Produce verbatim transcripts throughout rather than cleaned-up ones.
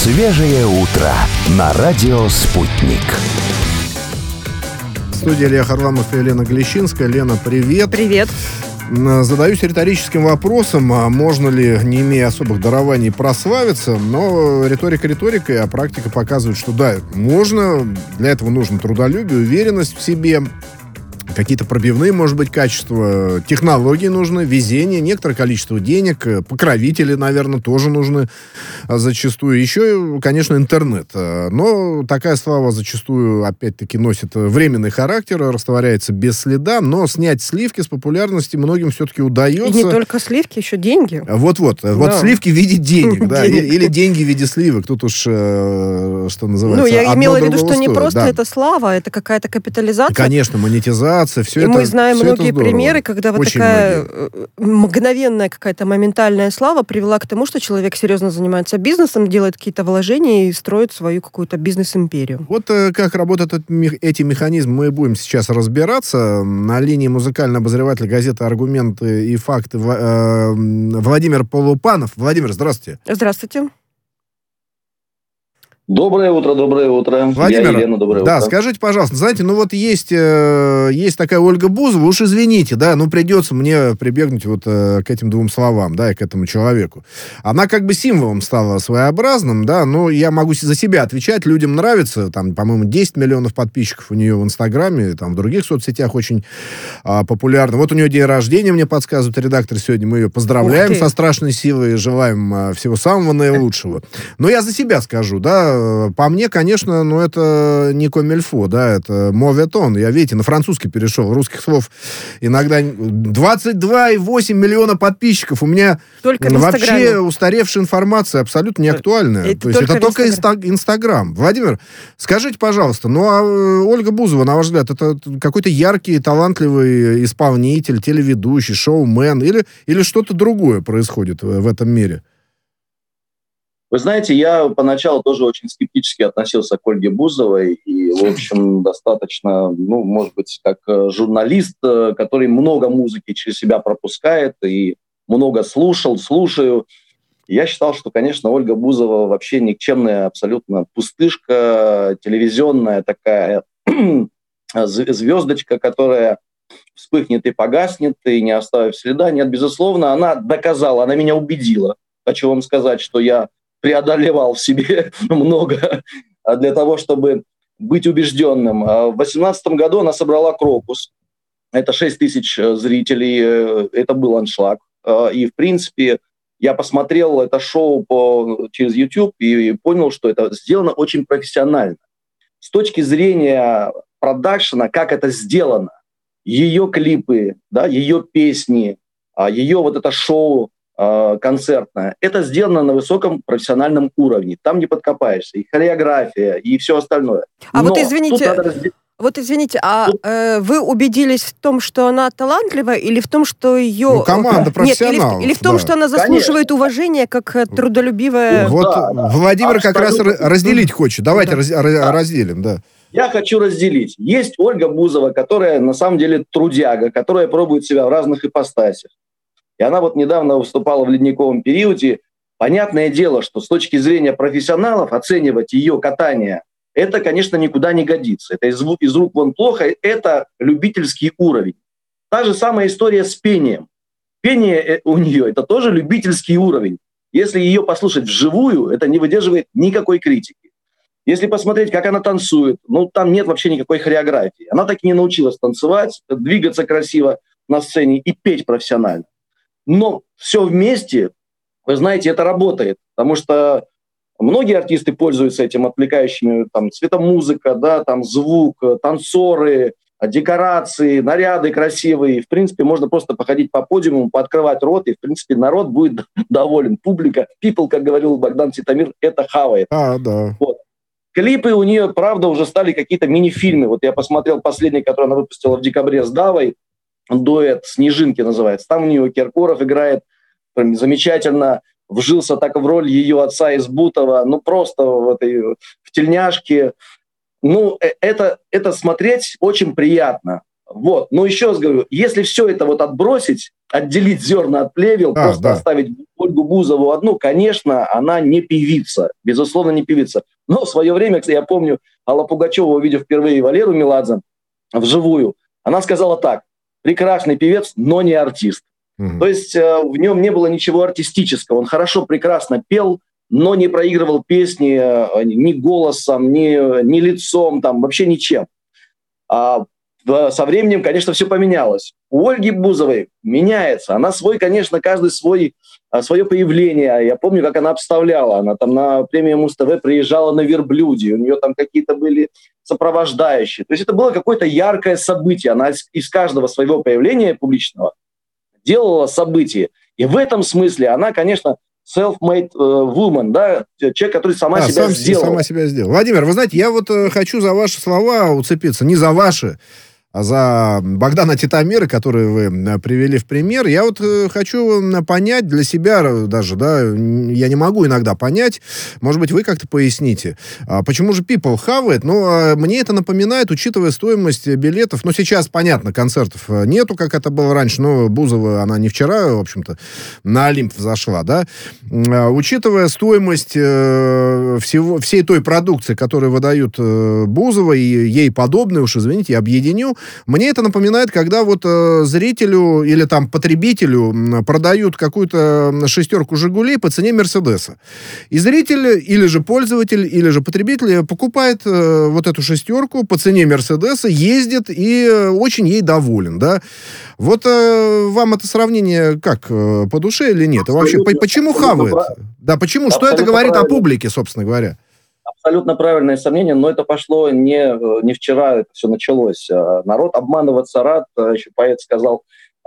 Свежее утро на радио «Спутник». В студии Илья Харламов и Лена Глещинская. Лена, привет. Привет. Задаюсь риторическим вопросом, а можно ли, не имея особых дарований, прославиться, но риторика риторикой, а практика показывает, что да, можно, для этого нужно трудолюбие, уверенность в себе, какие-то пробивные, может быть, качества, технологии нужны, везение, некоторое количество денег, покровители, наверное, тоже нужны зачастую. Еще, конечно, интернет. Но такая слава зачастую, опять-таки, носит временный характер, растворяется без следа, но снять сливки с популярности многим все-таки удается. И не только сливки, еще деньги. Вот-вот. Да. Вот сливки в виде денег, да, или деньги в виде сливок. Тут уж, что называется, ну, я имела в виду, что стоит. не просто да. это слава, это какая-то капитализация. Конечно, монетизация. Все и это, мы знаем многие примеры, когда вот Очень такая многие. мгновенная какая-то моментальная слава привела к тому, что человек серьезно занимается бизнесом, делает какие-то вложения и строит свою какую-то бизнес-империю. Вот э, как работают эти механизмы, мы будем сейчас разбираться. На линии музыкальный обозреватель газеты «Аргументы и факты» э, Владимир Полупанов. Владимир, здравствуйте. Здравствуйте. Доброе утро, доброе утро. Владимир, Я Елена, доброе да, утро. скажите, пожалуйста, знаете, ну вот есть, э, есть такая Ольга Бузова, уж извините, да, ну придется мне прибегнуть вот э, к этим двум словам, да, и к этому человеку. Она как бы символом стала своеобразным, да, но я могу за себя отвечать, людям нравится, там, по-моему, десять миллионов подписчиков у нее в Инстаграме, там, в других соцсетях очень э, популярно. Вот у нее день рождения, мне подсказывает редактор сегодня, мы ее поздравляем со страшной силой и желаем э, всего самого наилучшего. Но я за себя скажу, да, по мне, конечно, ну, это не комильфо, да, это моветон. Я, видите, на французский перешел. Русских слов иногда двадцать два и восемь миллиона подписчиков. У меня только вообще устаревшая информация, абсолютно не актуальная. Это То есть только это только инста- Инстаграм. Владимир, скажите, пожалуйста, ну, а Ольга Бузова, на ваш взгляд, это какой-то яркий, талантливый исполнитель, телеведущий, шоумен или, или что-то другое происходит в, в этом мире? Вы знаете, я поначалу тоже очень скептически относился к Ольге Бузовой и, в общем, достаточно, ну, может быть, как журналист, который много музыки через себя пропускает и много слушал, слушаю. Я считал, что, конечно, Ольга Бузова вообще никчемная, абсолютно пустышка, телевизионная такая звездочка, которая вспыхнет и погаснет, и не оставив следа. Нет, безусловно, она доказала, она меня убедила. Хочу вам сказать, что я преодолевал в себе много для того, чтобы быть убежденным. В две тысячи восемнадцатом году она собрала «Крокус». Это шесть тысяч зрителей, это был аншлаг. И, в принципе, я посмотрел это шоу по, через YouTube и понял, что это сделано очень профессионально. С точки зрения продакшена, как это сделано, ее клипы, да, ее песни, ее вот это шоу, концертная. Это сделано на высоком профессиональном уровне. Там не подкопаешься. И хореография, и все остальное. А Но вот извините, разде... вот извините, а тут... э, вы убедились в том, что она талантлива, или в том, что ее... Ну, команда профессионалов. Нет, или, или в том, да. что она заслуживает Конечно. уважения как трудолюбивая... Вот да, да. Владимир Абсолютно. как раз разделить хочет. Давайте Да. раз, Да. разделим, да. Я хочу разделить. Есть Ольга Бузова, которая на самом деле трудяга, которая пробует себя в разных ипостасях. И она вот недавно выступала в ледниковом периоде. Понятное дело, что с точки зрения профессионалов оценивать ее катание, это, конечно, никуда не годится. Это из, из рук вон плохо, это любительский уровень. Та же самая история с пением. Пение у нее – это тоже любительский уровень. Если ее послушать вживую, это не выдерживает никакой критики. Если посмотреть, как она танцует, ну, там нет вообще никакой хореографии. Она так и не научилась танцевать, двигаться красиво на сцене и петь профессионально. Но все вместе, вы знаете, это работает, потому что многие артисты пользуются этим отвлекающими, там, цветомузыка, да, там, звук, танцоры, декорации, наряды красивые. В принципе, можно просто походить по подиуму, пооткрывать рот, и, в принципе, народ будет доволен. Публика, people, как говорил Богдан Титамир, это хавает. А, да. Вот. Клипы у нее, правда, уже стали какие-то мини-фильмы. Вот я посмотрел последний, который она выпустила в декабре с Давой, дуэт «Снежинки» называется. Там у нее Киркоров играет прям замечательно, вжился так в роль ее отца из Бутова, ну просто в этой в тельняшке. Ну, это, это смотреть очень приятно. Вот. Но еще раз говорю, если все это вот отбросить, отделить зерна от плевел, а, просто да. оставить Ольгу Бузову одну, конечно, она не певица, безусловно, не певица. Но в свое время, я помню, Алла Пугачева, увидев впервые Валеру Меладзе вживую, она сказала так: прекрасный певец, но не артист. Mm-hmm. То есть э, в нем не было ничего артистического. Он хорошо, прекрасно пел, но не проигрывал песни э, ни голосом, ни, ни лицом, там, вообще ничем. А в, со временем, конечно, все поменялось. У Ольги Бузовой меняется. Она свой, конечно, каждый свой, свое появление. Я помню, как она обставляла. Она там на премию Муз-ТВ приезжала на верблюде. У нее там какие-то были сопровождающие. То есть это было какое-то яркое событие. Она из, из каждого своего появления публичного делала событие. И в этом смысле она, конечно, self-made woman, да, человек, который сама а, себя сам, сделала. Сама себя сделала. Владимир, вы знаете, я вот э, хочу за ваши слова уцепиться, не за ваши, а за Богдана Титомира, который вы привели в пример. Я вот э, хочу понять для себя даже, да, я не могу иногда понять, может быть, вы как-то поясните, а почему же People хавает, но а, мне это напоминает, учитывая стоимость билетов, ну, сейчас, понятно, концертов нету, как это было раньше, но Бузова, она не вчера, в общем-то, на Олимп взошла, да, а, учитывая стоимость э, всего, всей той продукции, которую выдают э, Бузова и ей подобные, уж извините, я объединю. Мне это напоминает, когда вот э, зрителю или там потребителю продают какую-то шестерку «Жигулей» по цене «Мерседеса». И зритель, или же пользователь, или же потребитель покупает э, вот эту шестерку по цене «Мерседеса», ездит и э, очень ей доволен, да. Вот э, вам это сравнение как, э, по душе или нет? И вообще, по- почему хавает? Да, почему? Что это говорит о публике, собственно говоря? Абсолютно правильное сомнение, но это пошло не, не вчера, это все началось. Народ обманываться рад, еще поэт сказал,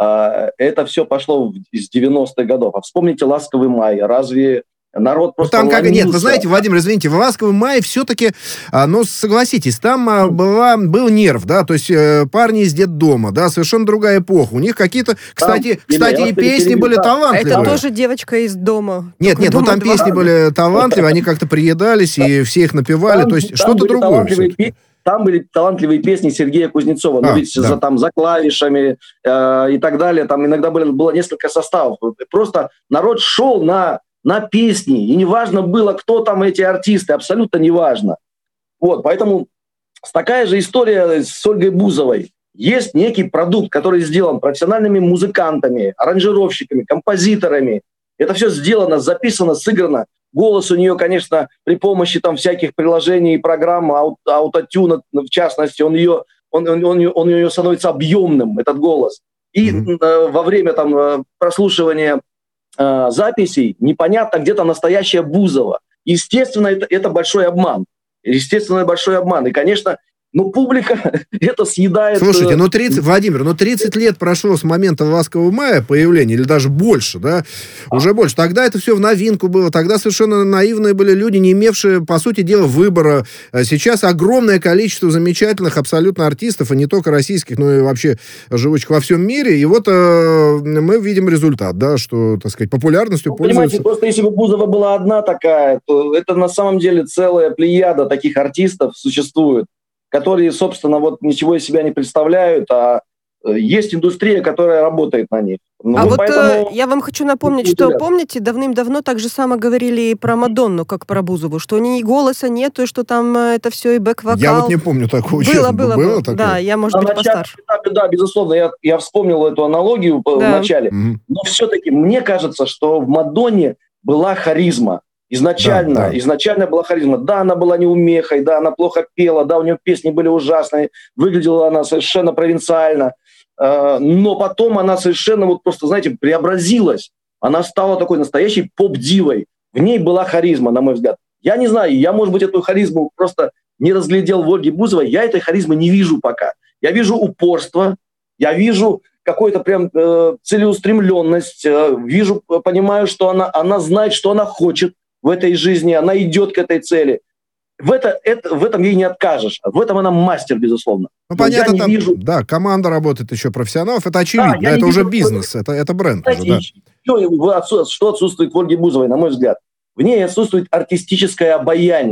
это все пошло из девяностых годов. А вспомните «Ласковый май». Разве народ просто ну, там как ломился? Нет, вы знаете, Владимир, извините, в «Ласковом мае» все-таки, а, ну, согласитесь, там а, была, был нерв, да, то есть э, парни из детдома, да, совершенно другая эпоха. У них какие-то, кстати, там, кстати и песни были талантливые. Это тоже девочка из дома. Нет, нет, ну там два. Песни были талантливые, они как-то приедались, и все их напевали, там, то есть что-то другое. Там были талантливые песни Сергея Кузнецова, а, ну ведь да. за, там, за клавишами э, и так далее, там иногда было, было несколько составов. Просто народ шел на... на песни, и неважно было, кто там эти артисты, абсолютно неважно. Вот, поэтому такая же история с Ольгой Бузовой. Есть некий продукт, который сделан профессиональными музыкантами, аранжировщиками, композиторами. Это все сделано, записано, сыграно. Голос у нее, конечно, при помощи там всяких приложений и программ, аут, аутотюна, в частности, он ее, он, он, он, он ее становится объемным, этот голос. И mm-hmm. э, во время там прослушивания э, записей непонятно, где там настоящая Бузова. Естественно, это, это большой обман. Естественно, большой обман. И, конечно, ну, публика это съедает... Слушайте, ну тридцать, Владимир, ну тридцать лет прошло с момента «Ласкового мая» появления, или даже больше, да, а. уже больше. Тогда это все в новинку было, тогда совершенно наивные были люди, не имевшие, по сути дела, выбора. Сейчас огромное количество замечательных абсолютно артистов, и не только российских, но и вообще живущих во всем мире. И вот э, мы видим результат, да, что, так сказать, популярностью ну, пользуются... Понимаете, просто если бы Бузова была одна такая, то это на самом деле целая плеяда таких артистов существует, которые, собственно, вот ничего из себя не представляют, а есть индустрия, которая работает на них. Ну, а вот поэтому... я вам хочу напомнить, что, помните, давным-давно так же само говорили и про Мадонну, как про Бузову, что у нее и голоса нету, и что там это все и бэк-вокал. Я вот не помню такого, было, честно. Было, было, было. Да, я, может быть, постарше. Этапе, да, безусловно, я, я вспомнил эту аналогию да. в начале, mm-hmm. но все-таки мне кажется, что в Мадонне была харизма. Изначально, да, да. изначально была харизма. Да, она была неумехой, да, она плохо пела, да, у нее песни были ужасные, выглядела она совершенно провинциально, э, но потом она совершенно вот просто, знаете, преобразилась. Она стала такой настоящей поп-дивой. В ней была харизма, на мой взгляд. Я не знаю, я, может быть, эту харизму просто не разглядел в Ольге Бузовой, я этой харизмы не вижу пока. Я вижу упорство, я вижу какую-то прям э, целеустремленность, э, вижу, понимаю, что она, она знает, что она хочет в этой жизни, она идет к этой цели. В, это, это, в этом ей не откажешь. В этом она мастер, безусловно. Ну, понятно, там, вижу... да, команда работает еще профессионалов, это очевидно, да, да, это уже вижу, бизнес, это, это бренд. Знаете, уже, да. Что отсутствует в Ольге Бузовой, на мой взгляд? В ней отсутствует артистическое обаяние.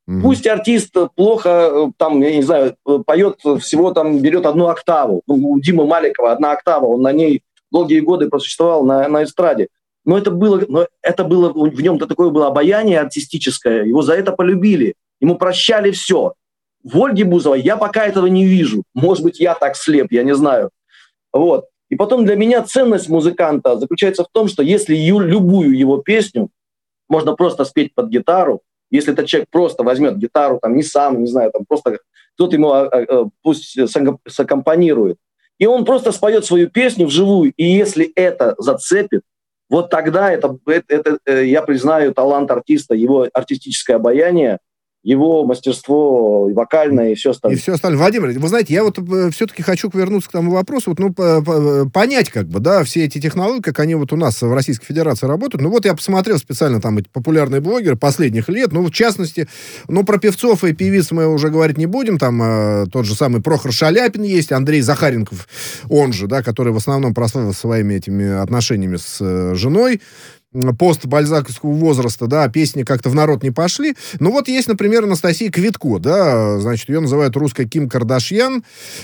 Мгм. Пусть артист плохо, э, там, я не знаю, э, поет всего, там, берет одну октаву. Ну, у Димы Маликова одна октава, он на ней долгие годы просуществовал на, на эстраде. Но это было, но это было, в нем-то такое было обаяние артистическое, его за это полюбили, ему прощали все. В Ольге Бузовой я пока этого не вижу. Может быть, я так слеп, я не знаю. Вот. И потом для меня ценность музыканта заключается в том, что если ю, любую его песню можно просто спеть под гитару, если этот человек просто возьмет гитару, там, не сам, не знаю, там, просто кто-то ему а, а, пусть саккомпанирует, и он просто споет свою песню вживую, и если это зацепит, вот тогда это, это, это, я признаю талант артиста, его артистическое обаяние, его мастерство вокальное и все остальное. И все остальное. Владимир, вы знаете, я вот э, все-таки хочу вернуться к тому вопросу, вот, ну, по, по, понять, как бы, да, все эти технологии, как они вот у нас в Российской Федерации работают. Ну, вот я посмотрел специально там эти популярные блогеры последних лет, ну, в частности, ну, про певцов и певиц мы уже говорить не будем, там э, тот же самый Прохор Шаляпин есть, Андрей Захаренков, он же, да, который в основном прославился своими этими отношениями с э, женой, постбальзаковского возраста, да, песни как-то в народ не пошли. Ну, вот есть, например, Анастасия Квитко, да, значит, ее называют русской Ким Кардашьян.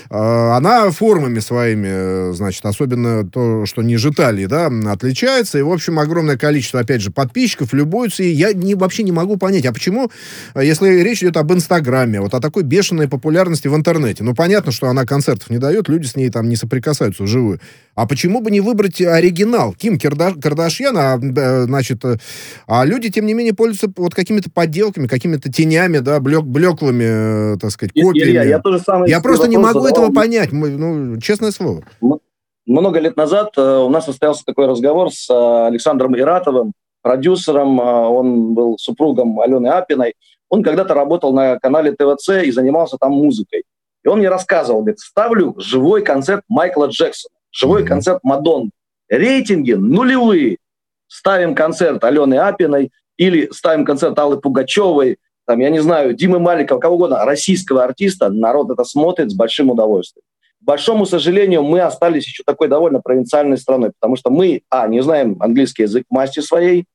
Она формами своими, значит, особенно то, что ниже талии, да, отличается. И, в общем, огромное количество, опять же, подписчиков любуются. И я не, вообще не могу понять, а почему, если речь идет об Инстаграме, вот о такой бешеной популярности в интернете, ну, понятно, что она концертов не дает, люди с ней там не соприкасаются вживую. А почему бы не выбрать оригинал Ким Кардашьян, а, значит, а люди, тем не менее, пользуются вот какими-то подделками, какими-то тенями, да, блек, блеклыми, так сказать, копиями. Илья, я тоже самое я просто не могу задавал. этого понять, ну, честное слово. Много лет назад у нас состоялся такой разговор с Александром Иратовым, продюсером, он был супругом Алены Апиной. Он когда-то работал на канале ТВЦ и занимался там музыкой. И он мне рассказывал, говорит, ставлю живой концерт Майкла Джексона, живой mm-hmm. концерт Мадонны. Рейтинги нулевые. Ставим концерт Алены Апиной или ставим концерт Аллы Пугачевой, там, я не знаю, Димы Маликова, кого угодно, российского артиста, народ это смотрит с большим удовольствием. К большому сожалению, мы остались еще такой довольно провинциальной страной, потому что мы, а, не знаем английский язык масти своей,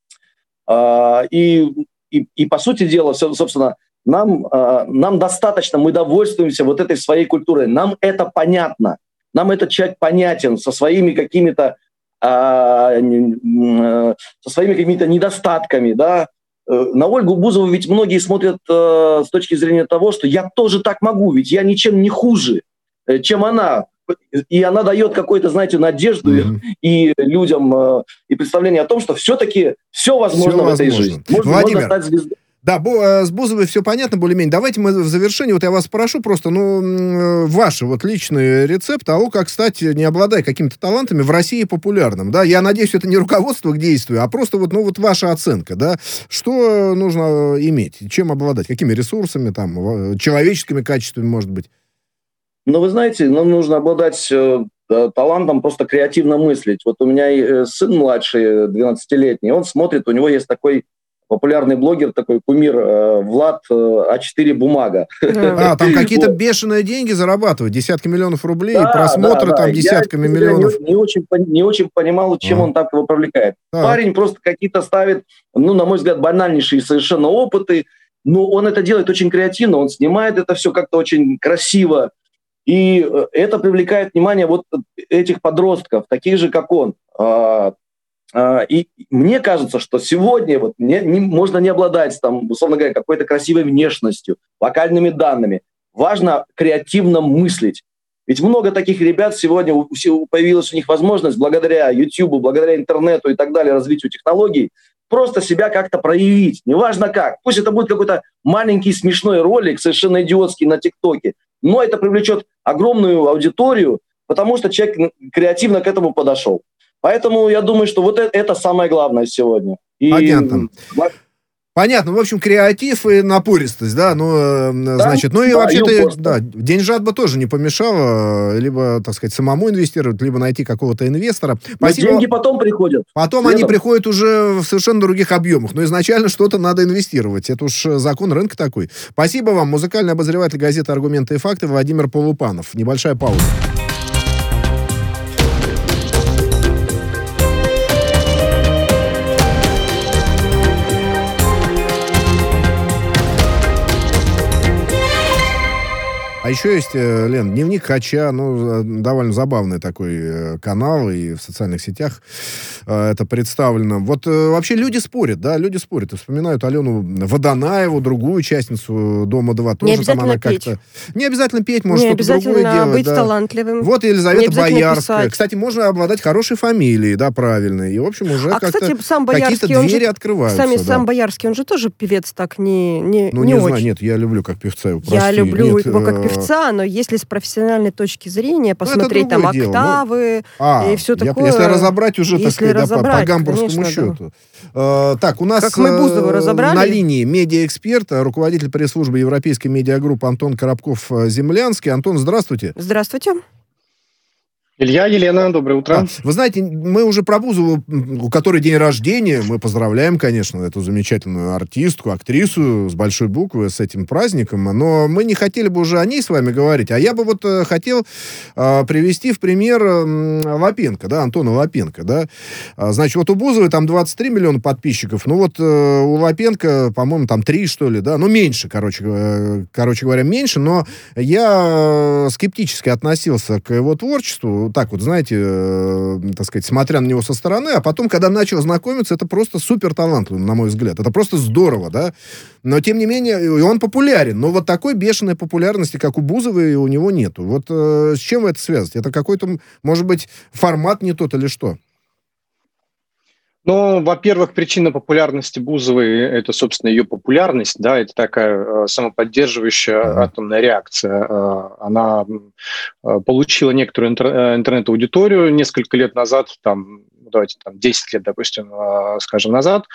а, и, и, и, по сути дела, собственно, нам, а, нам достаточно, мы довольствуемся вот этой своей культурой, нам это понятно, нам этот человек понятен со своими какими-то со своими какими-то недостатками, да. На Ольгу Бузову ведь многие смотрят э, с точки зрения того, что я тоже так могу, ведь я ничем не хуже, э, чем она. И она дает какую-то, знаете, надежду mm-hmm. и людям, э, и представление о том, что все-таки все возможно все в этой возможно. жизни. Можно, Владимир, можно стать звездой. Да, с Бузовой все понятно более-менее. Давайте мы в завершении, вот я вас спрошу просто, ну, ваши вот личный рецепт того, как стать, не обладая какими-то талантами, в России популярным, да? Я надеюсь, это не руководство к действию, а просто вот, ну, вот ваша оценка, да? Что нужно иметь? Чем обладать? Какими ресурсами, там, человеческими качествами, может быть? Ну, вы знаете, нам нужно обладать э, талантом просто креативно мыслить. Вот у меня сын младший, двенадцатилетний, он смотрит, у него есть такой популярный блогер, такой кумир э, Влад э, а четыре Бумага. А, там какие-то бешеные деньги зарабатывают, десятки миллионов рублей, да, просмотры да, да. там десятками я, миллионов. Не, не, очень, не очень понимал, чем а. он так его привлекает. А. Парень просто какие-то ставит, ну, на мой взгляд, банальнейшие совершенно опыты, но он это делает очень креативно, он снимает это все как-то очень красиво, и это привлекает внимание вот этих подростков, таких же, как он. И мне кажется, что сегодня вот не, не, можно не обладать, там, условно говоря, какой-то красивой внешностью, вокальными данными. Важно креативно мыслить. Ведь много таких ребят сегодня, появилась у них возможность благодаря YouTube, благодаря интернету и так далее, развитию технологий, просто себя как-то проявить. Неважно как. Пусть это будет какой-то маленький смешной ролик, совершенно идиотский на ТикТоке, но это привлечет огромную аудиторию, потому что человек креативно к этому подошел. Поэтому я думаю, что вот это, это самое главное сегодня. И... Понятно. Понятно. В общем, креатив и напористость, да, ну, да, значит, ну и да, вообще-то, да, деньжат бы тоже не помешало, либо, так сказать, самому инвестировать, либо найти какого-то инвестора. Спасибо. Деньги потом приходят. Потом следом. Они приходят уже в совершенно других объемах, но изначально что-то надо инвестировать. Это уж закон рынка такой. Спасибо вам. Музыкальный обозреватель газеты «Аргументы и факты» Владимир Полупанов. Небольшая пауза. А еще есть, Лен, «Дневник Хача», ну, довольно забавный такой канал, и в социальных сетях это представлено. Вот вообще люди спорят, да, люди спорят. И вспоминают Алену Водонаеву, другую участницу «Дома-два». Тоже не обязательно там она петь. Как-то... Не обязательно петь, может, не что-то другое делать. быть да. талантливым. Вот Елизавета Боярская. Писать. Кстати, можно обладать хорошей фамилией, да, правильной. И, в общем, уже а, как-то кстати, сам какие-то Боярский, двери же, открываются. Сами, да. Сам Боярский, он же тоже певец так не, не, ну, не, не очень. Знаю, нет, я люблю как певца его, прости. Я люблю нет, его как э... певца, но если с профессиональной точки зрения посмотреть ну, там дело. октавы ну, а, и все такое. Если разобрать уже, так сказать, разобрать, да, по, по гамбургскому конечно, счету. Да. Э, так, у нас как мы Бузову разобрали. На линии медиаэксперт, руководитель пресс-службы Европейской медиагруппы Антон Коробков-Землянский. Антон, здравствуйте. Здравствуйте. Илья, Елена, доброе утро. А, вы знаете, мы уже про Бузову, у которой день рождения, мы поздравляем, конечно, эту замечательную артистку, актрису с большой буквы, с этим праздником, но мы не хотели бы уже о ней с вами говорить, а я бы вот э, хотел э, привести в пример э, Лапенко, да, Антона Лапенко, да. А, значит, вот у Бузовой там двадцать три миллиона подписчиков, ну вот э, у Лапенко, по-моему, там три, что ли, да, ну меньше, короче, э, короче говоря, меньше, но я э, скептически относился к его творчеству, так вот, знаете, э, так сказать, смотря на него со стороны, а потом, когда начал знакомиться, это просто супер талантливый, на мой взгляд. Это просто здорово, да. Но, тем не менее, и он популярен. Но вот такой бешеной популярности, как у Бузовой, у него нету. Вот э, с чем вы это связываете? Это какой-то, может быть, формат не тот или что? Ну, во-первых, причина популярности Бузовой – это, собственно, ее популярность, да, это такая э, самоподдерживающая mm-hmm. атомная реакция. Э, она э, получила некоторую интер- интернет-аудиторию несколько лет назад, там, давайте, там, десять лет, допустим, э, скажем, назад,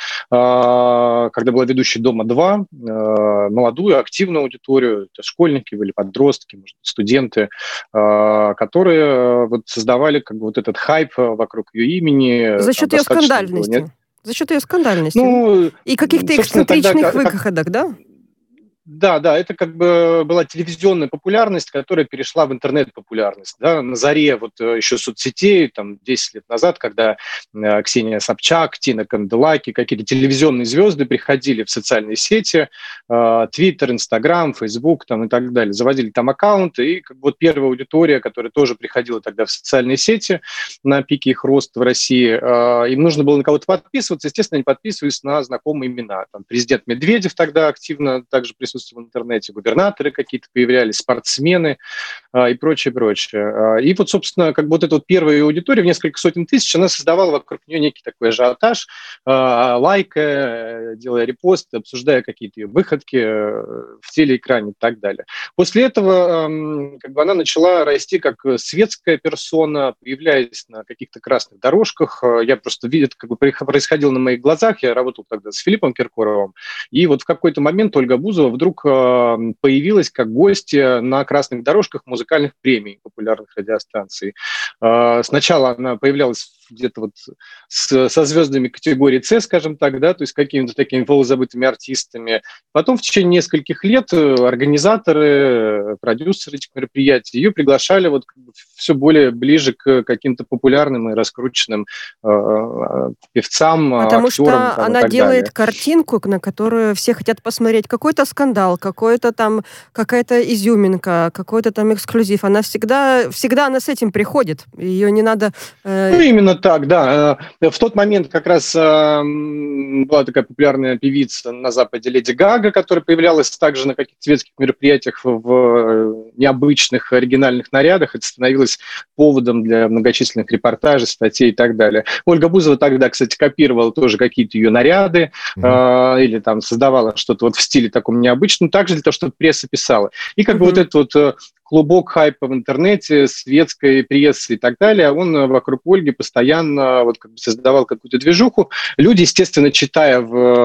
э, когда была ведущей «Дома-два», э, молодую, активную аудиторию, это школьники или подростки, может быть, студенты, э, которые вот создавали как бы вот этот хайп вокруг ее имени. За счет ее скандальности. Нет? За счет ее скандальности. Ну, и каких-то эксцентричных тогда, выходок, как... да? Да, да, это как бы была телевизионная популярность, которая перешла в интернет-популярность. Да? На заре вот еще соцсетей, там, десять лет назад, когда э, Ксения Собчак, Тина Канделаки, какие-то телевизионные звезды приходили в социальные сети, Твиттер, Инстаграм, Фейсбук там, и так далее, заводили там аккаунты, и как бы, вот первая аудитория, которая тоже приходила тогда в социальные сети на пике их роста в России, э, им нужно было на кого-то подписываться, естественно, они подписывались на знакомые имена. Там, президент Медведев тогда активно также присутствовал в интернете, губернаторы какие-то появлялись, спортсмены а, и прочее, прочее. А, и вот, собственно, как бы вот эта вот первая аудитория в несколько сотен тысяч, она создавала вокруг нее некий такой ажиотаж, а, лайкая, делая репосты, обсуждая какие-то ее выходки в телеэкране и так далее. После этого а, как бы она начала расти как светская персона, появляясь на каких-то красных дорожках. Я просто видел, как бы происходило на моих глазах, я работал тогда с Филиппом Киркоровым, и вот в какой-то момент Ольга Бузова вдруг появилась как гостья на красных дорожках музыкальных премий популярных радиостанций. Сначала она появлялась где-то вот с, со звездами категории С, скажем так, да, то есть какими-то такими полузабытыми артистами. Потом в течение нескольких лет организаторы, продюсеры этих мероприятий ее приглашали вот все более ближе к каким-то популярным и раскрученным э, певцам, Потому актерам. Потому что там, она делает далее. картинку, на которую все хотят посмотреть. Какой-то скандал, какой-то там, какая-то изюминка, какой-то там эксклюзив. Она всегда, всегда она с этим приходит. Ее не надо... Э... Ну, именно так, да. В тот момент как раз э, была такая популярная певица на Западе Леди Гага, которая появлялась также на каких-то светских мероприятиях в необычных оригинальных нарядах. Это становилось поводом для многочисленных репортажей, статей и так далее. Ольга Бузова тогда, кстати, копировала тоже какие-то ее наряды mm-hmm. э, или там создавала что-то вот в стиле таком необычном, также для того, чтобы пресса писала. И как mm-hmm. бы вот этот вот клубок хайпа в интернете, светской прессы и так далее, он вокруг Ольги постоянно вот как бы создавал какую-то движуху. Люди, естественно, читая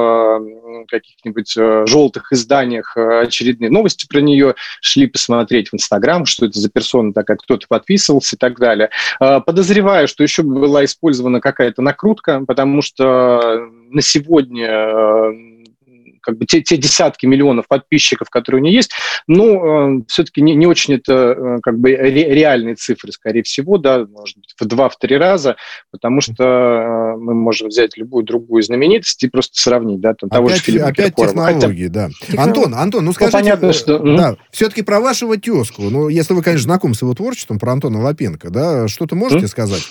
в каких-нибудь желтых изданиях очередные новости про нее, шли посмотреть в Инстаграм, что это за персона такая, кто-то подписывался и так далее. Подозреваю, что еще была использована какая-то накрутка, потому что на сегодня как бы те, те десятки миллионов подписчиков, которые у нее есть, ну, э, все-таки не, не очень это э, как бы ре, реальные цифры, скорее всего, да, может быть, в два-три раза, потому что э, мы можем взять любую другую знаменитость и просто сравнить, да, там, того опять, же Филиппа опять Киркорова. технологии, Хотя... да. Антон, Антон, ну скажите, ну, понятно, что... да, все-таки про вашего тезку, ну, если вы, конечно, знакомы с его творчеством, про Антона Лапенко, да, что-то можете mm? сказать?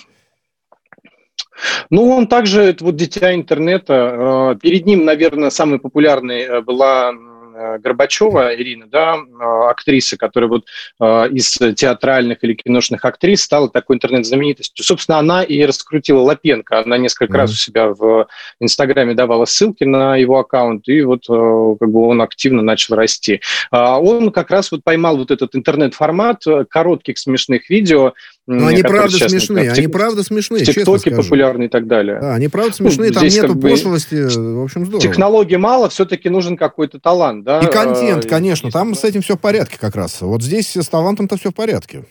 Ну, он также, это вот дитя интернета. Перед ним, наверное, самой популярной была Горбачева Ирина, да, актриса, которая вот из театральных или киношных актрис стала такой интернет-знаменитостью. Собственно, она и раскрутила Лапенко. Она несколько mm-hmm. раз у себя в Инстаграме давала ссылки на его аккаунт, и вот как бы он активно начал расти. Он как раз вот поймал вот этот интернет-формат коротких смешных видео. Но они правда сейчас, смешные, они правда смешные, в ТикТоке популярны и так далее. Да, они правда смешные, ну, там нету как бы пошлости, в общем, здорово. Технологий мало, все-таки нужен какой-то талант, да. И контент, конечно, там да. с этим все в порядке как раз. Вот здесь с талантом-то все в порядке.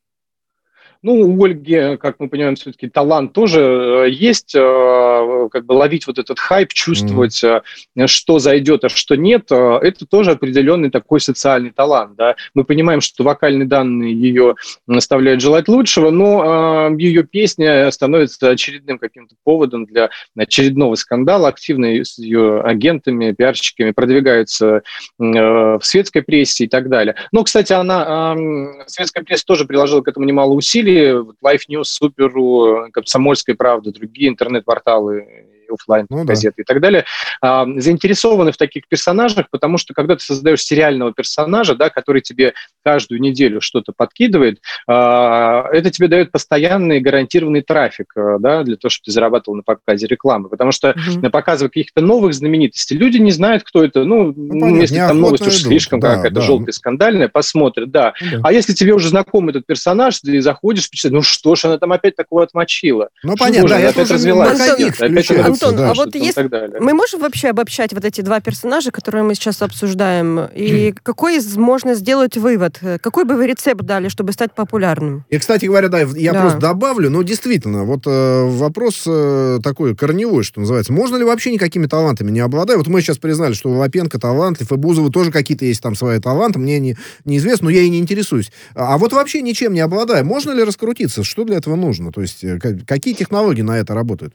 Ну, у Ольги, как мы понимаем, все-таки талант тоже есть, как бы ловить вот этот хайп, чувствовать, mm. что зайдет, а что нет, это тоже определенный такой социальный талант, да. Мы понимаем, что вокальные данные ее оставляют желать лучшего, но ее песня становится очередным каким-то поводом для очередного скандала, активно с ее агентами, пиарщиками продвигаются в светской прессе и так далее. Но, кстати, она, светская пресса тоже приложила к этому немало усилий. Life News, Супер.ру, Комсомольская правда, другие интернет-порталы, офлайн ну, газеты да. и так далее, а, заинтересованы в таких персонажах, потому что когда ты создаешь сериального персонажа, да, который тебе каждую неделю что-то подкидывает, а, это тебе дает постоянный гарантированный трафик, да, для того, чтобы ты зарабатывал на показе рекламы, потому что mm-hmm. на показе каких-то новых знаменитостей люди не знают, кто это, ну, ну если там новость уж слишком да, какая-то да. желтая, скандальная, посмотрят, да. Mm-hmm. А если тебе уже знаком этот персонаж, ты заходишь, ну что ж она там опять такого отмочила? Ну, понятно, да, опять развелась. Антон, а вот если мы можем вообще обобщать вот эти два персонажа, которые мы сейчас обсуждаем, и какой можно сделать вывод? Какой бы вы рецепт дали, чтобы стать популярным? И, кстати говоря, да, я да. просто добавлю, но действительно, вот э, вопрос э, такой корневой, что называется. Можно ли вообще никакими талантами не обладать? Вот мы сейчас признали, что у Лапенко талантлив, и Бузову тоже какие-то есть там свои таланты, мне не, неизвестно, но я и не интересуюсь. А вот вообще ничем не обладая, можно ли раскрутиться? Что для этого нужно? То есть какие технологии на это работают?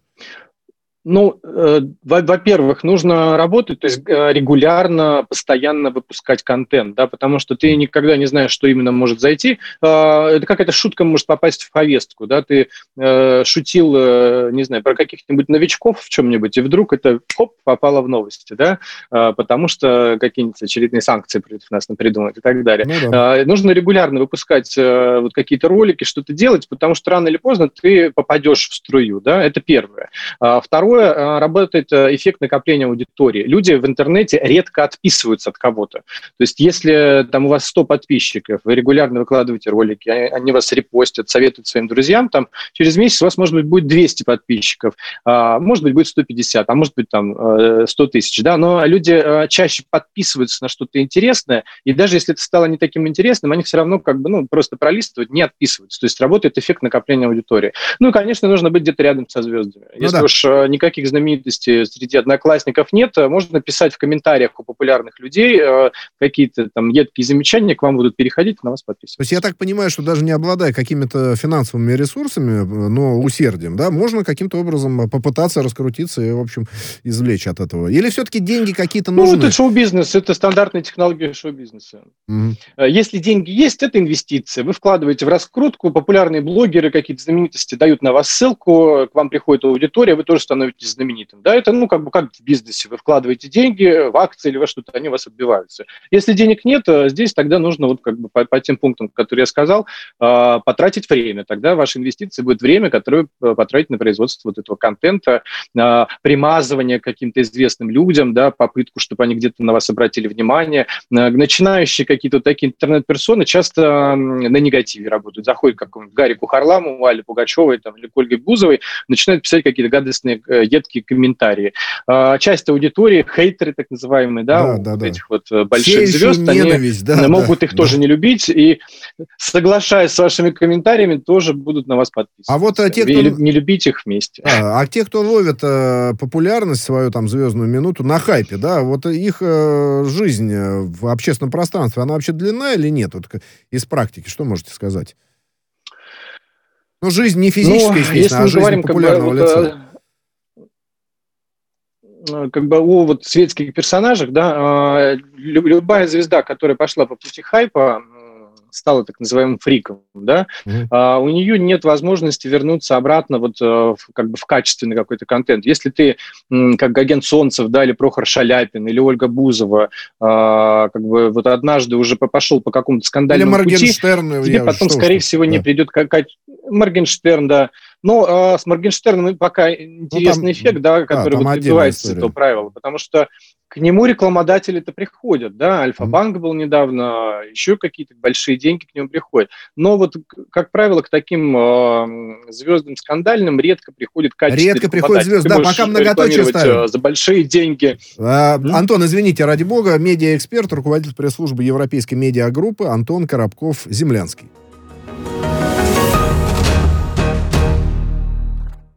Ну, э, во-первых, нужно работать, то есть э, регулярно, постоянно выпускать контент, да, потому что ты никогда не знаешь, что именно может зайти. Э, это какая-то шутка может попасть в повестку, да, ты э, шутил, э, не знаю, про каких-нибудь новичков в чем-нибудь, и вдруг это, хоп, попало в новости, да, э, потому что какие-нибудь очередные санкции против нас придумают и так далее. Ну, да. э, нужно регулярно выпускать э, вот какие-то ролики, что-то делать, потому что рано или поздно ты попадешь в струю, да, это первое. А второе, работает эффект накопления аудитории. Люди в интернете редко отписываются от кого-то. То есть если там у вас сто подписчиков, вы регулярно выкладываете ролики, они вас репостят, советуют своим друзьям, там через месяц у вас, может быть, будет двести подписчиков, а, может быть, будет сто пятьдесят, а может быть, там сто тысяч, да, но люди чаще подписываются на что-то интересное, и даже если это стало не таким интересным, они все равно как бы, ну, просто пролистывают, не отписываются. То есть работает эффект накопления аудитории. Ну и, конечно, нужно быть где-то рядом со звездами. Ну, если да. уж никак Никаких знаменитостей среди одноклассников нет, можно писать в комментариях у популярных людей, какие-то там едкие замечания к вам будут переходить, на вас подписываться. То есть я так понимаю, что даже не обладая какими-то финансовыми ресурсами, но усердием, да, можно каким-то образом попытаться раскрутиться и, в общем, извлечь от этого. Или все-таки деньги какие-то нужны? Ну, это шоу-бизнес, это стандартная технология шоу-бизнеса. Угу. Если деньги есть, это инвестиции. Вы вкладываете в раскрутку, популярные блогеры, какие-то знаменитости дают на вас ссылку, к вам приходит аудитория, вы тоже становитесь знаменитым. Да, это, ну, как бы как в бизнесе. Вы вкладываете деньги в акции или во что-то, они у вас отбиваются. Если денег нет, здесь тогда нужно вот как бы по, по тем пунктам, которые я сказал, э, потратить время. Тогда ваши инвестиции будет время, которое вы потратите на производство вот этого контента, э, примазывание к каким-то известным людям, да, попытку, чтобы они где-то на вас обратили внимание. Э, начинающие какие-то вот такие интернет-персоны часто э, на негативе работают. Заходят к какому-нибудь Гарику Харламову, Али Пугачевой там, или к Ольге Бузовой, начинают писать какие-то гадостные едкие комментарии. Часть аудитории, хейтеры так называемые, да, Да, вот да, да. этих вот больших звезд, они ненависть, да, могут да, их тоже да. не любить, и, соглашаясь с вашими комментариями, тоже будут на вас подписываться. А вот а, те, кто... И не любить их вместе. А, а те, кто ловит э, популярность, свою там звездную минуту на хайпе, да, вот их э, жизнь в общественном пространстве, она вообще длинна или нет? Вот из практики, что можете сказать? Ну, жизнь не физическая, ну, естественно, а жизнь говорим, популярного как бы, лица. Вот, как бы о вот светских персонажах, да, любая звезда, которая пошла по пути хайпа, стала так называемым фриком, да, mm-hmm. а, у нее нет возможности вернуться обратно вот в, как бы в качественный какой-то контент. Если ты как агент Солнцев, да, или Прохор Шаляпин, или Ольга Бузова, а, как бы вот однажды уже пошел по какому-то скандальному пути, тебе потом, скорее всего, да. не придет какая-то... Моргенштерн, да. Но а, с Моргенштерном пока интересный ну, там, эффект, да, который а, вот добивается этого правила, потому что к нему рекламодатели-то приходят, да, Альфа-банк mm-hmm. был недавно, еще какие-то большие деньги к нему приходят. Но вот, как правило, к таким э, звездам скандальным редко приходит качественный Редко приходит звезд, да, пока многоточие ставим. За большие деньги. А, mm-hmm. Антон, извините, ради бога, медиаэксперт, руководитель пресс-службы Европейской медиагруппы Антон Коробков-Землянский.